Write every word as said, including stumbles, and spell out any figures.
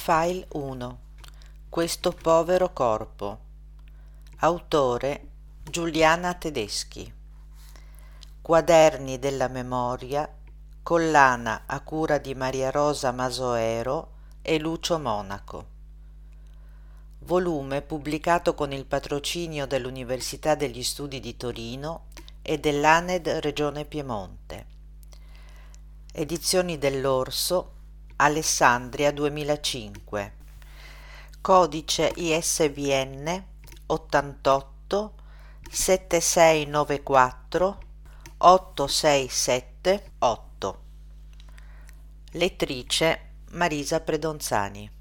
File uno. Questo povero corpo. Autore Giuliana Tedeschi. Quaderni della memoria, collana a cura di Maria Rosa Masoero e Lucio Monaco. Volume pubblicato con il patrocinio dell'Università degli Studi di Torino e dell'A N E D Regione Piemonte. Edizioni dell'Orso, Alessandria duemilacinque. Codice I S B N ottantotto settantasei novantaquattro otto sei sette otto. Lettrice Marisa Predonzani.